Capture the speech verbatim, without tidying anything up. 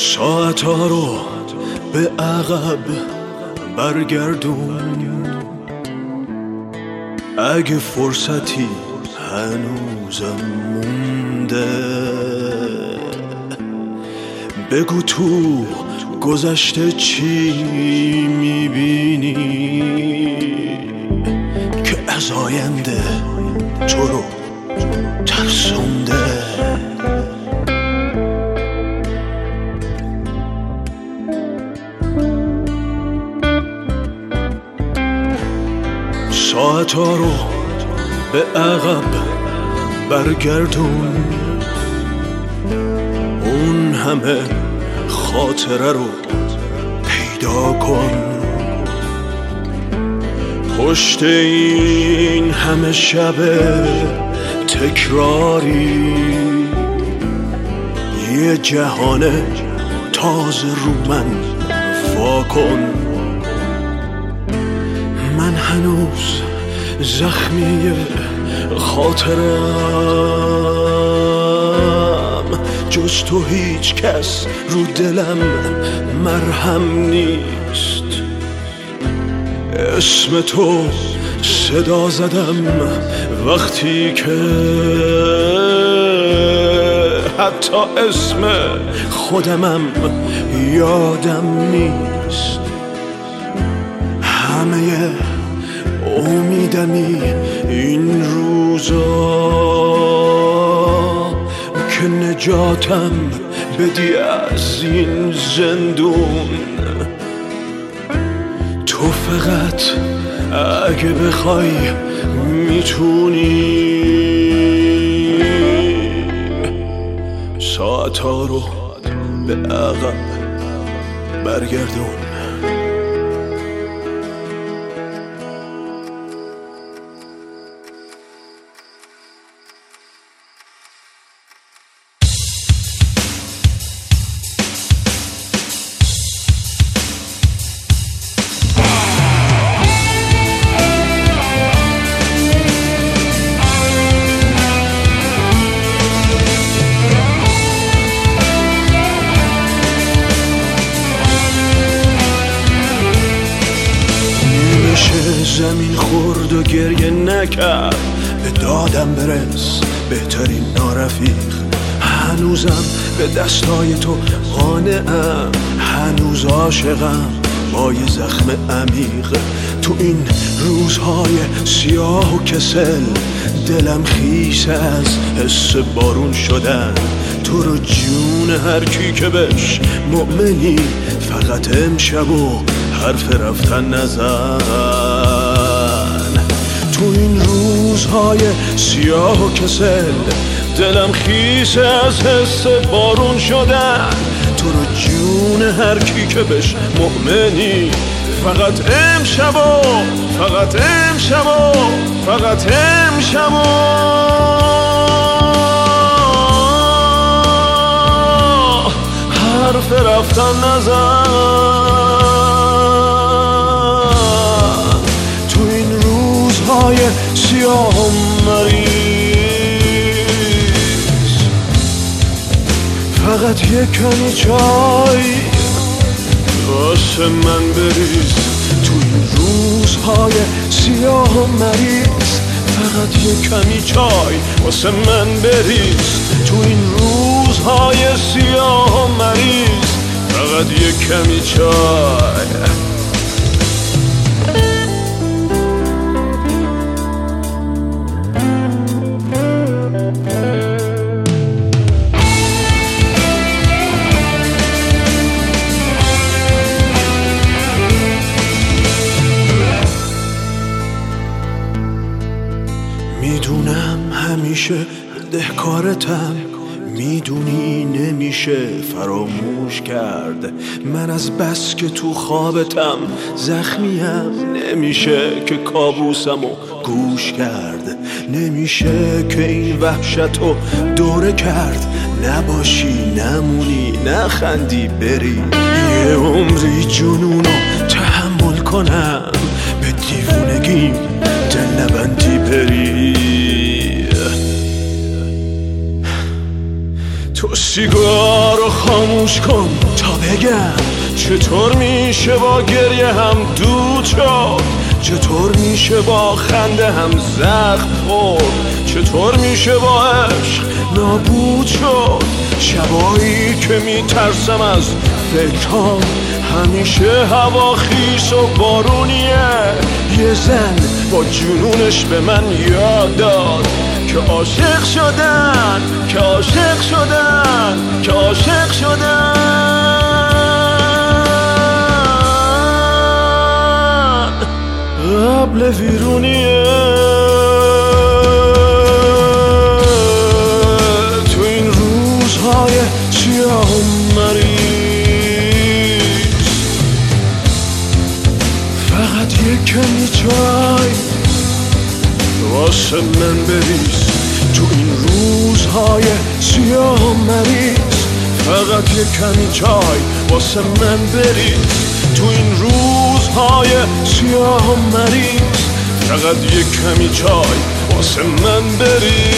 ساعتها رو به عقب برگردون، اگه فرصتی هنوزم مونده. بگو تو گذشته چی میبینی که از آینده تو رو ترسونده. ساعتها رو به عقب برگردون، اون همه خاطره رو پیدا کن. پشت این همه شب تکراری یه جهان تازه رو من وا کن. من هنوز زخمی خاطرم، جز تو هیچ کس رو دلم مرهم نیست. اسم تو صدا زدم وقتی که حتی اسم خودمم یادم نیست. همه امیدمی این روزا که نجاتم بدی از این زندون. تو فقط اگه بخوای میتونی ساعتها رو به عقب برگردون. زمین خورد و گریه نکرد، به دادم برس بهترین نارفیق. هنوزم به دستای تو قانعم، هنوز عاشقم با یه زخم عمیق. تو این روزهای سیاه و کسل دلم خیس از حس بارون شدن. تو رو جون هر کی که بش مؤمنی، فقط امشب و حرف رفتن نزن. تو این روزهای سیاه و کسل دلم خیس از حس بارون شدن. تو رو جون هر کی که بش مؤمنی، فقط امشب و فقط امشب و فقط امشب و حرف رفتن نزن. تو این روزهای سیاه و مریض فقط یک کمی چای واسه من بریز. تو این روزهای سیاه و مریض فقط یک کمی چای واسه من بریز. تو این روزهای سیاه و مریض فقط یک کمی چای. میدونم همیشه دهکارتم، میدونی نمیشه فراموش کرد. من از بس که تو خوابتم زخمیم، نمیشه که کابوسمو گوش کرد. نمیشه که این وحشتو دوره کرد، نباشی نمونی نخندی بری. یه عمری جنونو تحمل کنم، به دیوونگیم دل نبندی بری. تو سیگارو خاموش کن بگم چطور میشه با گریه هم دود شد، چطور میشه با خنده هم زخم خورد، چطور میشه با عشق نابود شد. شبایی که میترسم از فکرام همیشه هوا خیس و بارونیه. یه زن با جنونش به من یاد داد که عاشق شدن، که عاشق شدن، که عاشق شدن قبل ویرونیه. تو این روزهای سیاه و مریض فقط یک کمی چای واسه من بریز. تو این روزهای سیاه و مریض فقط یک کمی چای واسه من بریز. تو این روزهای سیاه و مریض فقط یک کمی چای واسه من بریز.